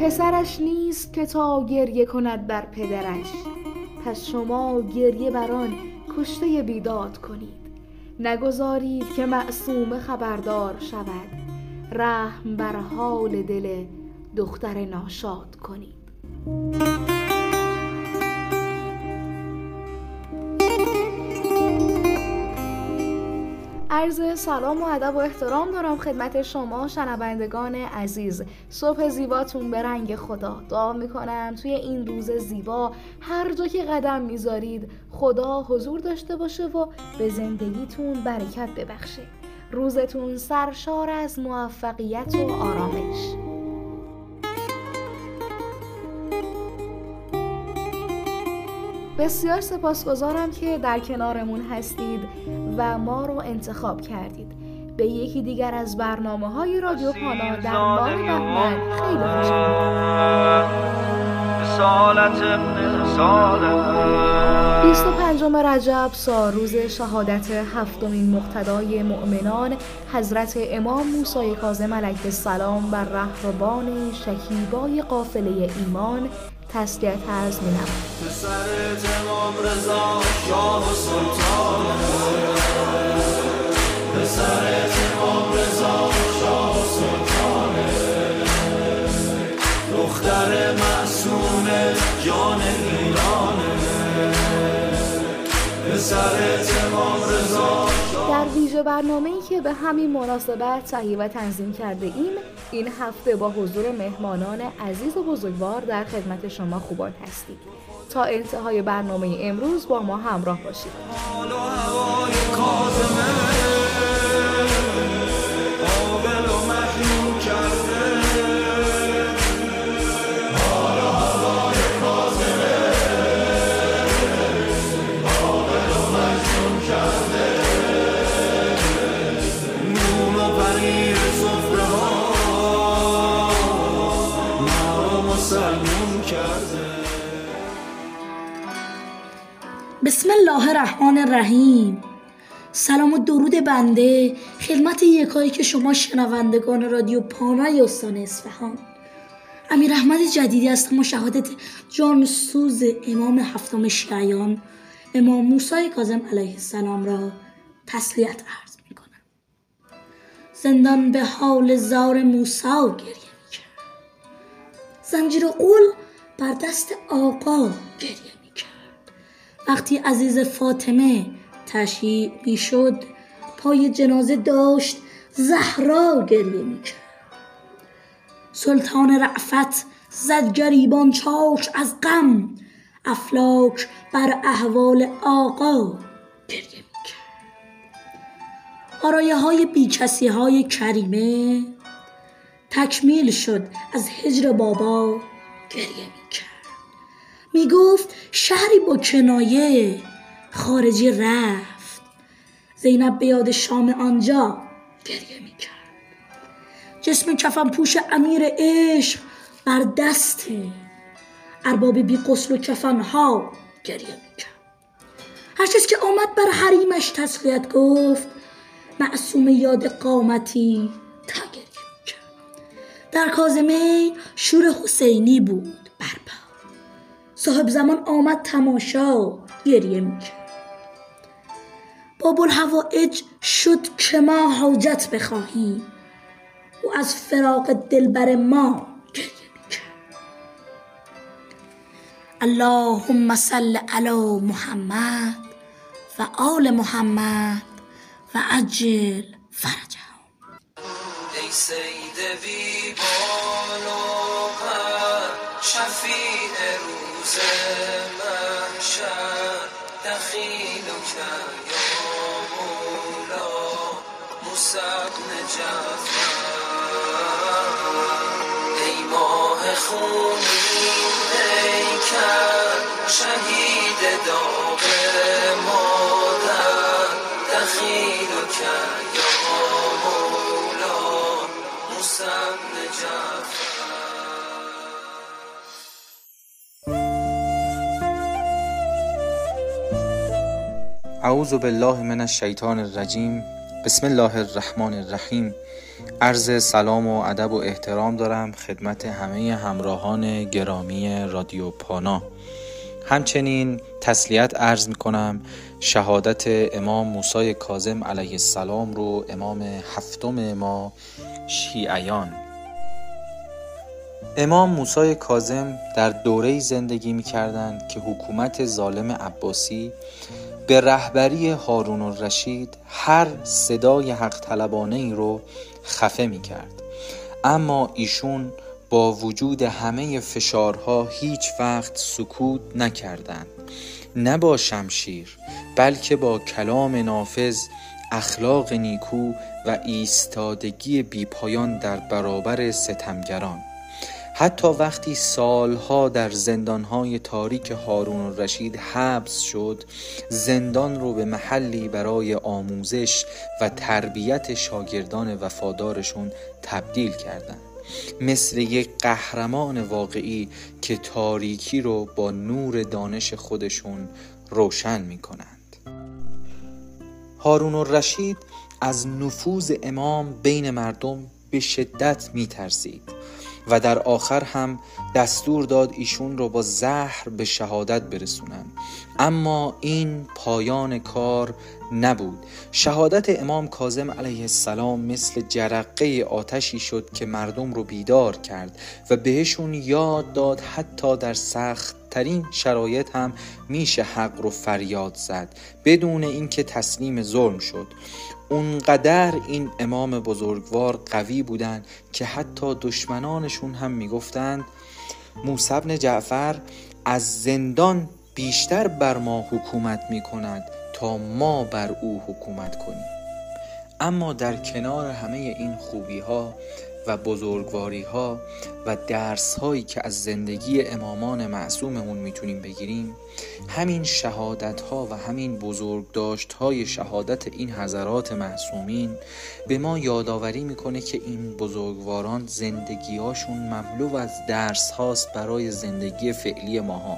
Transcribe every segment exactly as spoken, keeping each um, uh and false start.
پسرش نیست که تا گریه کند بر پدرش، پس شما گریه بران کشته بیداد کنید. نگذارید که معصومه خبردار شود، رحم بر حال دل دختر ناشاد کنید. عرض سلام و ادب و احترام دارم خدمت شما شنوندگان عزیز. صبح زیباتون به رنگ خدا. دعا میکنم توی این روز زیبا هر جا که قدم میذارید خدا حضور داشته باشه و به زندگیتون برکت ببخشه. روزتون سرشار از موفقیت و آرامش. بسیار سپاسگزارم که در کنارمون هستید و ما رو انتخاب کردید. به یکی دیگر از برنامه‌های رادیو پانا در ماه بهمن خیلی خوش آمدید. بیست و پنجم رجب ساروز شهادت هفتمین مقتدای مؤمنان حضرت امام موسی کاظم علیه السلام بر رهروان شکیبای قافله ایمان تسلیت عرض می‌نمایم. پسر امام رضا شاه و سلطانه، پسر امام رضا شاه و سلطانه، دختر معصوم جان ایرانه، پسر امام رضا. در ویژه برنامه‌ای که به همین مناسبت تهیه و تنظیم کرده ایم، این هفته با حضور مهمانان عزیز و بزرگوار در خدمت شما خوبان هستید. تا انتهای برنامه امروز با ما همراه باشید. حال و هوای کاظمه قابل و مجنون کرده، حال و هوای کاظمه قابل و مجنون کرده، نون و پنیر سفره ها ما رو مسلمون کرده. بسم الله الرحمن الرحیم. سلام و درود بنده خدمت یکایی که شما شنوندگان رادیو پانای استان اصفهان. امیر احمد جدیدی هستم و شهادت جان سوز امام هفتم شیعیان امام موسی کاظم علیه السلام را تسلیت عرض می کنم. زندان به حال زار موسی گریه می کرد، زنجیر قول بر دست آقا گریه می کرد. وقتی عزیز فاطمه تشییع می شد پای جنازه داشت زهرا گریه می کرد. سلطان رأفت زد گریبان چاک از غم، افلاک بر احوال آقا گریه می کرد. آرایه های بیکسی های کریمه تکمیل شد از هجر بابا گریه می کرد. می گفت شهری با کنایه خارجی رفت، زینب به یاد شام آنجا گریه می کرد. جسم کفن پوش امیر عشق بر دست ارباب بی غسل و کفن ها گریه می کرد. هر کس که آمد بر حریمش تسلیت گفت، معصوم یاد قامتی تا گریه می کرد. در کاظمه شور حسینی بود برپا، صاحب زمان آمد تماشا گریه می کرد. باب الحوائج شد که ما حاجت بخواهیم، و از فراق دلبر ما گریه می کرد. اللهم صل علی محمد و آل محمد و عجل فرجهم. ای سید بی بال و پر، شفیع روز محشر، دخیلک یا مولا موسی بن جعفر. ای ماه خونین پیکر، شهید داغ مادر، دخیلک یا مولا موسی بن جعفر. اعوذ بالله من الشیطان الرجیم. بسم الله الرحمن الرحیم. عرض سلام و ادب و احترام دارم خدمت همه همراهان گرامی رادیو پانا. همچنین تسلیت عرض می کنم شهادت امام موسی کاظم علیه السلام رو، امام هفتم ما شیعیان. امام موسی کاظم در دوره‌ای زندگی می کردند که حکومت ظالم عباسی به رهبری هارون الرشید هر صدای حق طلبانه ای رو خفه می کرد، اما ایشون با وجود همه فشارها هیچ وقت سکوت نکردند، نه با شمشیر بلکه با کلام نافذ، اخلاق نیکو و ایستادگی بیپایان در برابر ستمگران. حتی وقتی سالها در زندانهای تاریک هارون الرشید حبس شد، زندان رو به محلی برای آموزش و تربیت شاگردان وفادارشون تبدیل کردند، مثل یک قهرمان واقعی که تاریکی رو با نور دانش خودشون روشن می کنند. هارون الرشید از نفوذ امام بین مردم به شدت می ترسید و در آخر هم دستور داد ایشون رو با زهر به شهادت برسونن، اما این پایان کار نبود. شهادت امام کاظم علیه السلام مثل جرقه آتشی شد که مردم رو بیدار کرد و بهشون یاد داد حتی در سخت ترین شرایط هم میشه حق رو فریاد زد بدون اینکه تسلیم ظلم شد. اونقدر این امام بزرگوار قوی بودند که حتی دشمنانشون هم میگفتند موسی بن جعفر از زندان بیشتر بر ما حکومت میکند تا ما بر او حکومت کنیم. اما در کنار همه این خوبی ها و بزرگواری ها و درس هایی که از زندگی امامان معصوممون میتونیم بگیریم، همین شهادت ها و همین بزرگداشت های شهادت این حضرات معصومین به ما یادآوری میکنه که این بزرگواران زندگی هاشون مملو از درس هاست برای زندگی فعلی ماها.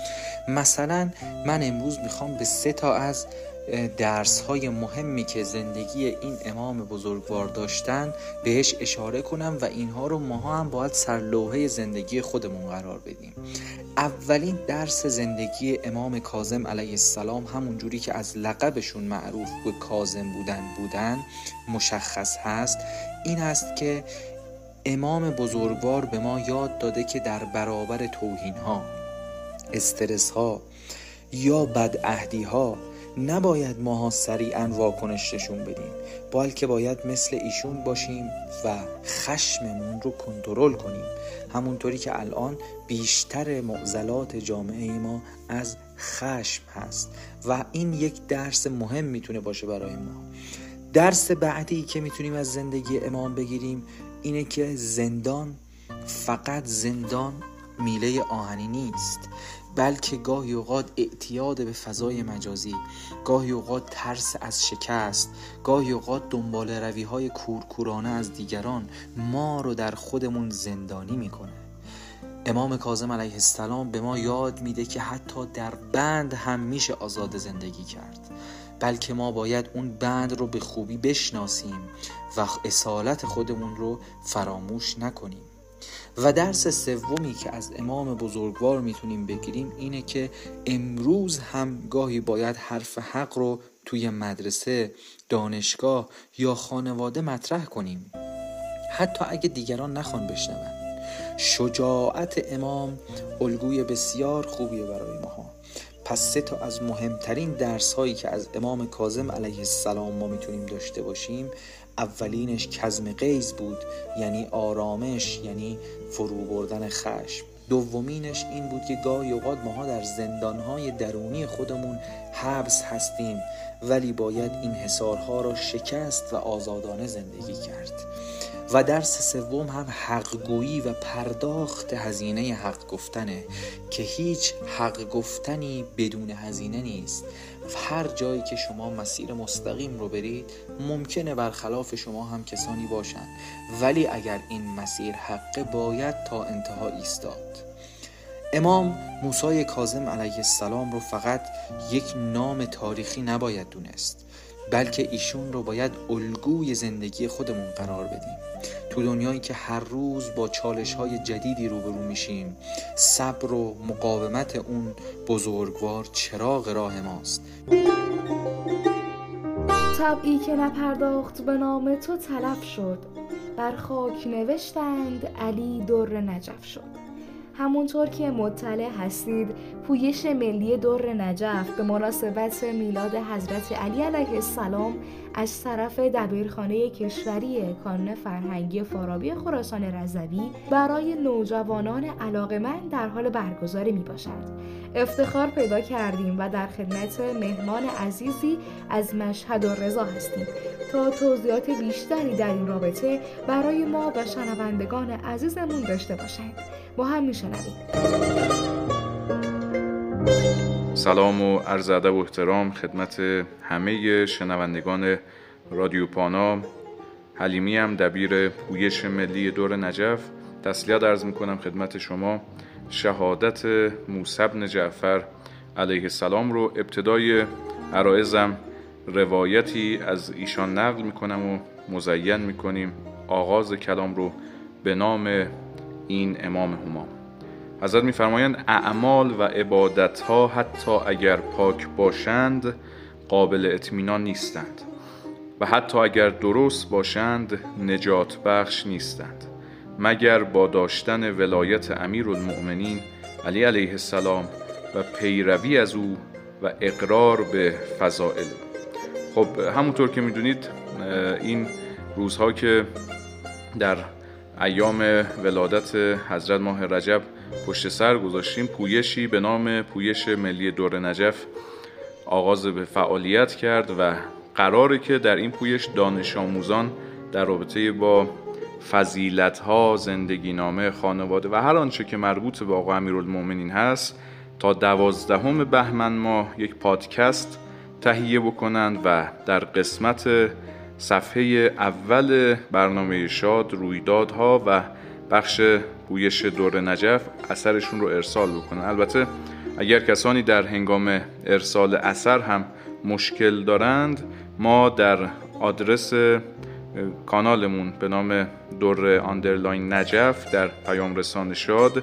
مثلا من امروز میخوام به سه تا از درس های مهمی که زندگی این امام بزرگوار داشتن بهش اشاره کنم و اینها رو ماها هم باید سرلوحه زندگی خودمون قرار بدیم. اولین درس زندگی امام کاظم علیه السلام، همون جوری که از لقبشون معروف به کاظم بودن بودن مشخص هست، این هست که امام بزرگوار به ما یاد داده که در برابر توهین ها، استرس ها یا بدعهدی ها نباید ماها سریعا واکنش نشون بدیم، بلکه باید مثل ایشون باشیم و خشممون رو کنترل کنیم، همونطوری که الان بیشتر معضلات جامعه ما از خشم هست و این یک درس مهم میتونه باشه برای ما. درس بعدی که میتونیم از زندگی امام بگیریم اینه که زندان فقط زندان میله آهنی نیست، بلکه گاهی اوقات اعتیاد به فضای مجازی، گاهی اوقات ترس از شکست، گاهی اوقات دنبال روی های کورکورانه از دیگران ما رو در خودمون زندانی میکنه. امام کاظم علیه السلام به ما یاد میده که حتی در بند هم میشه آزاد زندگی کرد، بلکه ما باید اون بند رو به خوبی بشناسیم و اصالت خودمون رو فراموش نکنیم. و درس سومی که از امام بزرگوار میتونیم بگیریم اینه که امروز هم گاهی باید حرف حق رو توی مدرسه، دانشگاه یا خانواده مطرح کنیم، حتی اگه دیگران نخوان بشنون. شجاعت امام الگوی بسیار خوبیه برای ما. پس سه تا از مهمترین درس هایی که از امام کاظم علیه السلام ما میتونیم داشته باشیم، اولینش کظم غیظ بود، یعنی آرامش، یعنی فرو بردن خشم. دومینش این بود که گاهی اوقات ماها در زندانهای درونی خودمون حبس هستیم، ولی باید این حصارها را شکست و آزادانه زندگی کرد. و درس سوم هم حقگویی و پرداخت هزینه حق گفتنه که هیچ حق گفتنی بدون هزینه نیست. هر جایی که شما مسیر مستقیم رو برید ممکنه برخلاف شما هم کسانی باشن، ولی اگر این مسیر حقه باید تا انتها ایستاد. امام موسی کاظم علیه السلام رو فقط یک نام تاریخی نباید دونست، بلکه ایشون رو باید الگوی زندگی خودمون قرار بدیم. تو دنیایی که هر روز با چالش‌های جدیدی روبرو میشیم، صبر و مقاومت اون بزرگوار چراغ راه ماست. طبعی که نپرداخت به نام تو تلف شد، بر خاک نوشتند علی در نجف شد. همونطور که مطلع هستید، پویش ملی در نجف به مناسبت میلاد حضرت علی علیه السلام از طرف دبیرخانه کشوری کانون فرهنگی فارابی خراسان رضوی برای نوجوانان علاقه‌مند در حال برگزاری می باشد. افتخار پیدا کردیم و در خدمت مهمان عزیزی از مشهد و رضا هستیم تا توضیحات بیشتری در این رابطه برای ما و شنوندگان عزیزمون داشته باشند. با هم میشنویم. سلام و عرض ادب و احترام خدمت همه شنوندگان رادیو پانا. حلیمی هم دبیر پویش ملی در نجف. تسلیت عرض میکنم خدمت شما. شهادت موسی بن جعفر علیه السلام رو ابتدای عرایزم روایتی از ایشان نقل میکنم و مزین میکنیم. آغاز کلام رو به نام این امام همام. حضرت میفرمایند اعمال و عبادتها حتی اگر پاک باشند قابل اطمینان نیستند و حتی اگر درست باشند نجات بخش نیستند مگر با داشتن ولایت امیرالمؤمنین علی علیه السلام و پیروی از او و اقرار به فضائل. خب همونطور که میدونید این روزها که در ایام ولادت حضرت ماه رجب پشت سر گذاشتیم، پویشی به نام پویش ملی در نجف آغاز به فعالیت کرد و قراره که در این پویش دانش آموزان در رابطه با فضیلت‌ها، زندگی نامه، خانواده و هر آنچه که مربوط به آقا امیرالمؤمنین هست تا دوازدهم بهمن ماه یک پادکست تهیه بکنند و در قسمت صفحه اول برنامه شاد رویدادها و بخش پویش در نجف اثرشون رو ارسال بکنن. البته اگر کسانی در هنگام ارسال اثر هم مشکل دارند، ما در آدرس کانالمون به نام در آندرلاین نجف در پیام رسان شاد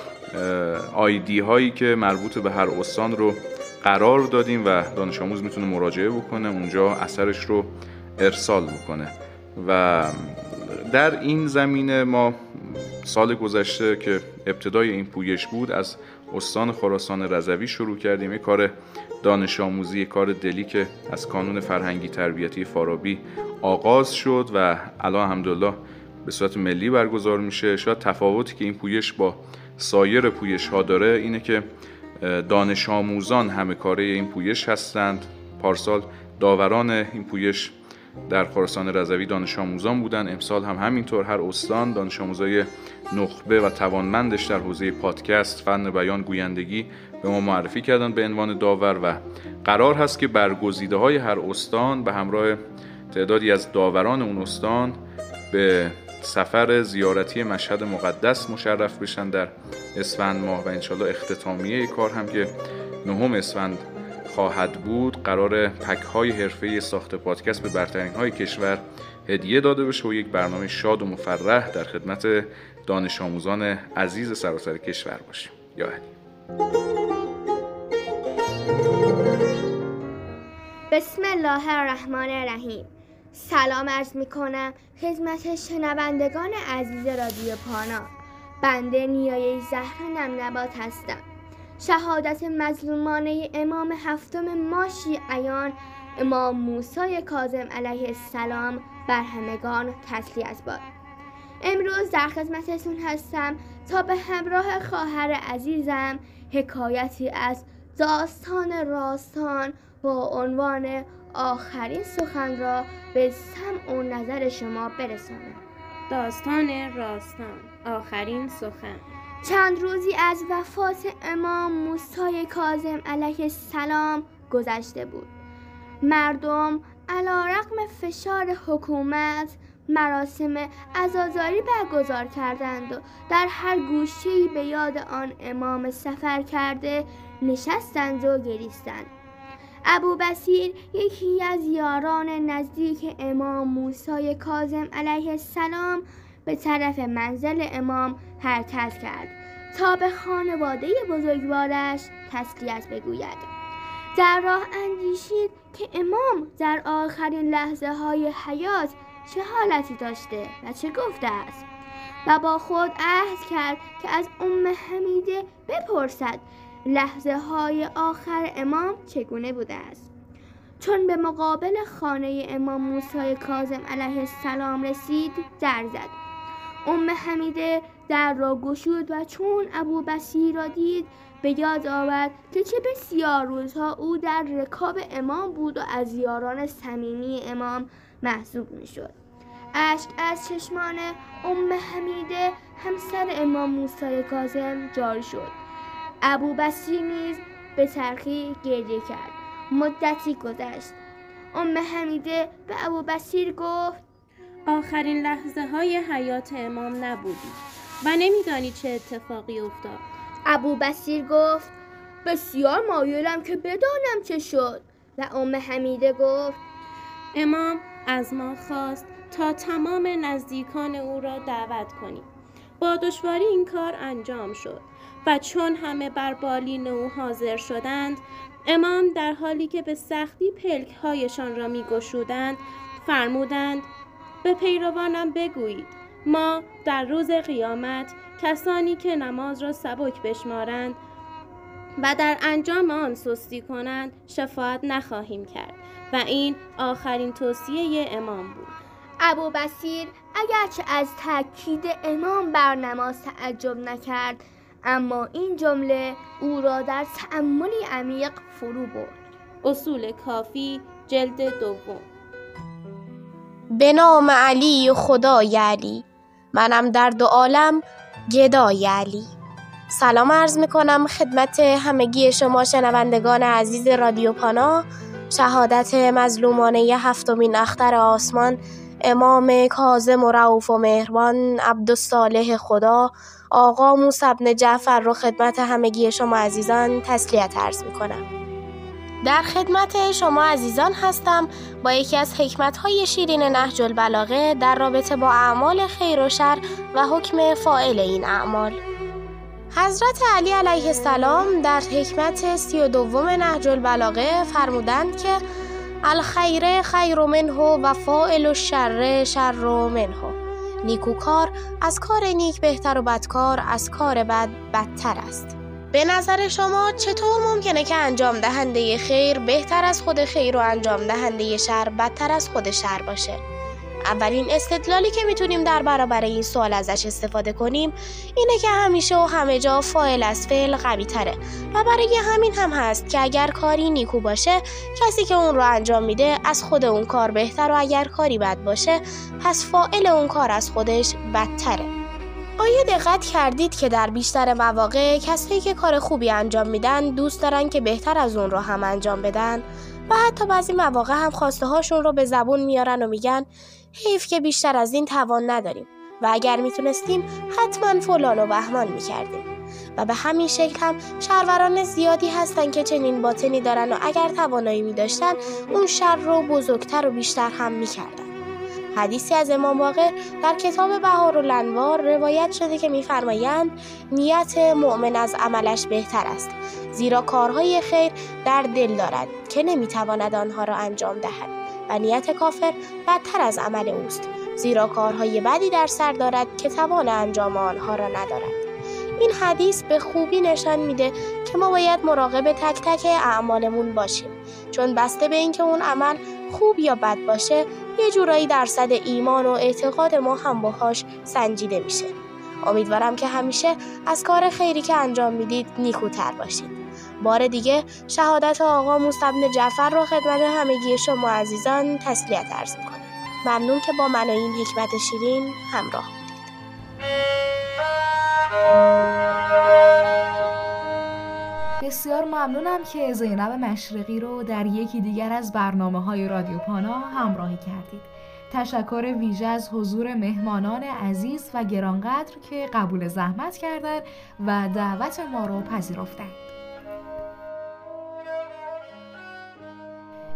آیدی هایی که مربوط به هر استان رو قرار دادیم و دانش آموز میتونه مراجعه بکنه، اونجا اثرش رو ارسال بکنه. و در این زمینه ما سال گذشته که ابتدای این پویش بود از استان خراسان رضوی شروع کردیم. یک کار دانش آموزی، کار دلی که از کانون فرهنگی تربیتی فارابی آغاز شد و الان الحمدلله به صورت ملی برگزار میشه. شاید تفاوتی که این پویش با سایر پویش ها داره اینه که دانش آموزان همه کاره این پویش هستند. پارسال داوران این پویش در خراسان رضوی دانش آموزان بودن، امسال هم همینطور. هر استان دانش آموزای نخبه و توانمندش در حوزه پادکست، فن بیان، گویندگی به ما معرفی کردن به عنوان داور و قرار هست که برگزیده های هر استان به همراه تعدادی از داوران اون استان به سفر زیارتی مشهد مقدس مشرف بشن در اسفند ماه و انشالله اختتامیه کار هم که نهم اسفند خواهد بود. قرار پک های حرفه‌ای ساخت پادکست به برترین های کشور هدیه داده بشه و یک برنامه شاد و مفرح در خدمت دانش آموزان عزیز سراسر کشور باشیم. یا علی. بسم الله الرحمن الرحیم. سلام عرض می کنم خدمت شنوندگان عزیز رادیو پانا. بنده نیایه زهرا نمنبات هستم. شهادت مظلومانه امام هفتم ما شیعیان امام موسی کاظم علیه السلام بر همگان تسلیت باد. امروز در خدمتتون هستم تا به همراه خواهر عزیزم حکایتی از داستان راستان با عنوان آخرین سخن را به سمع و نظر شما برسانم. داستان راستان، آخرین سخن. چند روزی از وفات امام موسی کاظم علیه السلام گذشته بود. مردم علیرغم فشار حکومت مراسم عزاداری برگزار کردند و در هر گوشه‌ای به یاد آن امام سفر کرده نشستند و گریستند. ابوبصیر یکی از یاران نزدیک امام موسی کاظم علیه السلام به طرف منزل امام حرکت کرد تا به خانواده بزرگوارش تسلیت بگوید. در راه اندیشید که امام در آخرین لحظه های حیات چه حالتی داشته و چه گفته است و با خود عهد کرد که از ام حمیده بپرسد لحظه های آخر امام چگونه بوده است. چون به مقابل خانه امام موسی کاظم علیه السلام رسید در زد. ام حمیده در را گشود و چون ابوبصیر را دید به یاد آورد که چه بسیار روزها او در رکاب امام بود و از یاران صمیمی امام محسوب می شد. اشک از چشمان ام حمیده همسر امام موسی کاظم جاری شد. ابوبصیر نیز به تلخی گریه کرد. مدتی گذشت. ام حمیده به ابوبصیر گفت آخرین لحظه های حیات امام نبودی و نمیدانی چه اتفاقی افتاد. ابوبصیر گفت بسیار مایلم که بدانم چه شد. و ام حمیده گفت امام از ما خواست تا تمام نزدیکان او را دعوت کنیم. با دشواری این کار انجام شد و چون همه بر بالین او حاضر شدند، امام در حالی که به سختی پلک‌هایشان را می‌گشودند فرمودند به پیروانم بگویید ما در روز قیامت کسانی که نماز را سبک بشمارند و در انجام آن سستی کنند شفاعت نخواهیم کرد. و این آخرین توصیه امام بود. ابوبصیر اگرچه از تاکید امام بر نماز تعجب نکرد، اما این جمله او را در تأملی عمیق فرو برد. اصول کافی جلد دوم. به نام علی خدای علی، منم در دو عالم گدای علی. سلام عرض میکنم خدمت همگی شما شنوندگان عزیز رادیو پانا. شهادت مظلومانه هفتمین اختر آسمان امام کاظم و رؤوف و مهربان عبدالصالح خدا آقا موسی بن جعفر رو خدمت همگی شما عزیزان تسلیت عرض میکنم. در خدمت شما عزیزان هستم با یکی از حکمت‌های شیرین نهج البلاغه در رابطه با اعمال خیر و شر و حکم فاعل این اعمال. حضرت علی علیه السلام در حکمت سی و دوم نهج البلاغه فرمودند که الخیر خیر منه و فاعل الشر شر منه. نیکوکار از کار نیک بهتر و بدکار از کار بد بدتر است. به نظر شما چطور ممکنه که انجام دهنده خیر بهتر از خود خیر و انجام دهنده شر بدتر از خود شر باشه؟ اولین استدلالی که میتونیم در برابر این سوال ازش استفاده کنیم اینه که همیشه و همه جا فاعل از فعل قوی تره و برای همین هم هست که اگر کاری نیکو باشه کسی که اون رو انجام میده از خود اون کار بهتر و اگر کاری بد باشه پس فاعل اون کار از خودش بدتره. آیا دقت کردید که در بیشتر مواقع کسایی که کار خوبی انجام میدن دوست دارن که بهتر از اون رو هم انجام بدن و حتی بعضی مواقع هم خواسته هاشون رو به زبون میارن و میگن حیف که بیشتر از این توان نداریم و اگر میتونستیم حتما فلان و بهمان میکردیم. و به همین شکل هم شروران زیادی هستن که چنین باطنی دارن و اگر توانایی میداشتن اون شر رو بزرگتر و بیشتر هم میکردن. حدیثی از امام باقر در کتاب بهارالانوار روایت شده که میفرمایند نیت مؤمن از عملش بهتر است، زیرا کارهای خیر در دل دارد که نمیتواند آنها را انجام دهد و نیت کافر بدتر از عمل اوست، زیرا کارهای بدی در سر دارد که توان انجام آنها را ندارد. این حدیث به خوبی نشان میده که ما باید مراقب تک تک اعمالمون باشیم، چون بسته به اینکه اون عمل خوب یا بد باشه یه جورایی درصد ایمان و اعتقاد ما هم باهاش سنجیده میشه. امیدوارم که همیشه از کار خیری که انجام میدید نیکوتر باشید. بار دیگه شهادت آقا موسی بن جعفر رو خدمت همگی شما عزیزان تسلیت عرض میکنم. ممنون که با من و این حکمت شیرین همراه بودید. بسیار ممنونم که زینب مشرقی رو در یکی دیگر از برنامه‌های رادیو پانا همراهی کردید. تشکر ویژه از حضور مهمانان عزیز و گرانقدر که قبول زحمت کردند و دعوت ما رو پذیرفتند.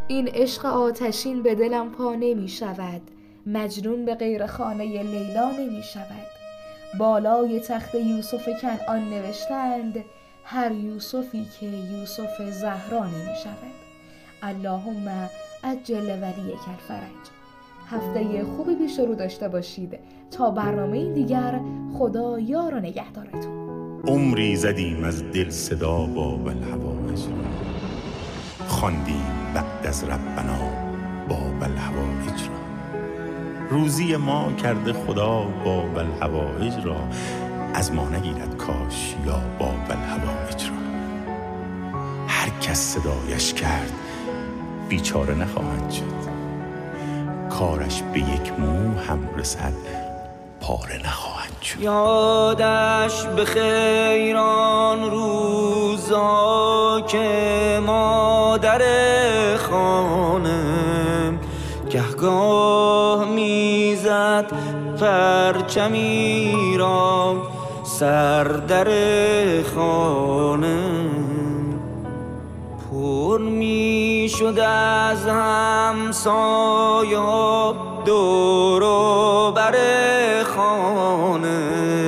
این عشق آتشین به دلم پا نمی شود، مجنون به غیر خانه لیلا نمی شود. بالای تخت یوسف کنعان نوشتند هر یوسفی که یوسف زهرا نمی شود. اللهم عجل ولیک الفرج. هفته خوبی پیش رو داشته باشید. تا برنامه دیگر، خدا یار و نگهدارتون. عمری زدیم از دل صدا باب الحوائج را، خواندیم بعد از ربنا باب الحوائج را. روزی ما کرده خدا باب الحوائج را، از ما نگیرد کاش یا باب الحوائج را. هر کس صدایش کرد بیچاره نخواهد شد، کارش به یک مو هم رسد پاره نخواهد شد. یادش به خیران روزا که مادر خانه گهگاه میزد پرچمی را سر در خانه، پر می شد از همسایا دور و بر خانه.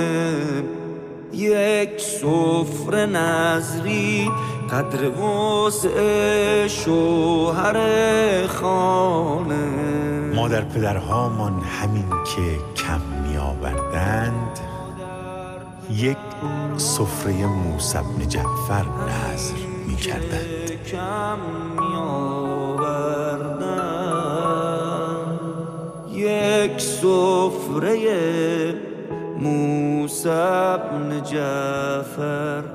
یک سفره نظری قدر وسع شوهر خانه. مادر پدرهامان همین که کم می آوردند، یک سفره موسی بن جعفر نذر می کردند. کم می آوردند یک سفره موسی بن جعفر.